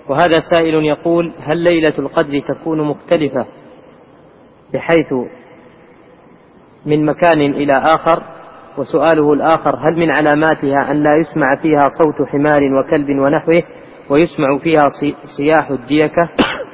وهذا سائل يقول: هل ليلة القدر تكون مختلفة بحيث من مكان إلى آخر؟ وسؤاله الآخر: هل من علاماتها أن لا يسمع فيها صوت حمار وكلب ونحوه ويسمع فيها صياح الديكة؟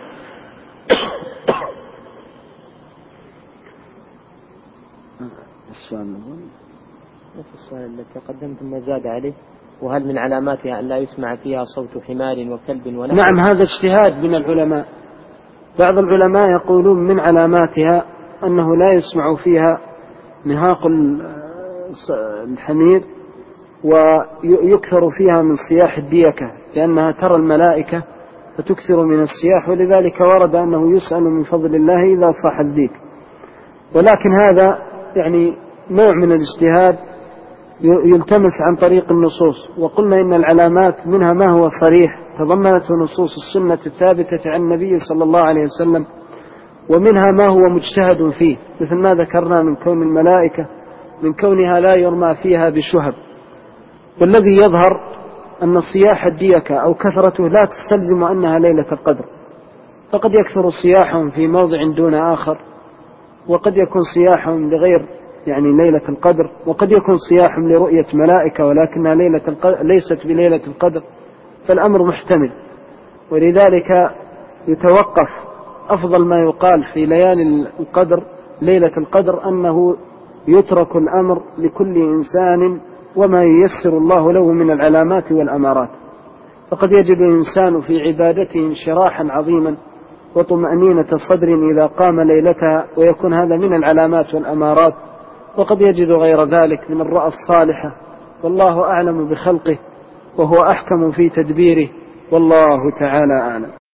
السؤال الذي تقدم ثم زاد عليه: وهل من علاماتها أن لا يسمع فيها صوت حمار وكلب ونحوه؟ نعم، هذا اجتهاد من العلماء. بعض العلماء يقولون من علاماتها أنه لا يسمع فيها نهاق الحمير ويكثر فيها من صياح الديكة، لأنها ترى الملائكة فتكثر من الصياح، ولذلك ورد أنه يسأل من فضل الله إذا صاح الديك. ولكن هذا يعني نوع من الاجتهاد يلتمس عن طريق النصوص. وقلنا إن العلامات منها ما هو صريح تضمنته نصوص السنة الثابتة عن النبي صلى الله عليه وسلم، ومنها ما هو مجتهد فيه، مثل ما ذكرنا من كون الملائكة، من كونها لا يرمى فيها بشهب. والذي يظهر أن صياح الديكة أو كثرته لا تستلزم أنها ليلة القدر، فقد يكثر صياحهم في موضع دون آخر، وقد يكون صياحهم لغير يعني ليلة القدر، وقد يكون صياحهم لرؤية ملائكة ولكنها ليست بليلة القدر، فالأمر محتمل. ولذلك يتوقف أفضل ما يقال في ليالي القدر ليلة القدر أنه يترك الأمر لكل إنسان وما ييسر الله له من العلامات والأمارات. فقد يجد الإنسان في عبادته انشراحا عظيما وطمأنينة صدر إذا قام ليلتها، ويكون هذا من العلامات والأمارات، وقد يجد غير ذلك من الرؤى الصالحة. والله أعلم بخلقه وهو أحكم في تدبيره، والله تعالى أعلم.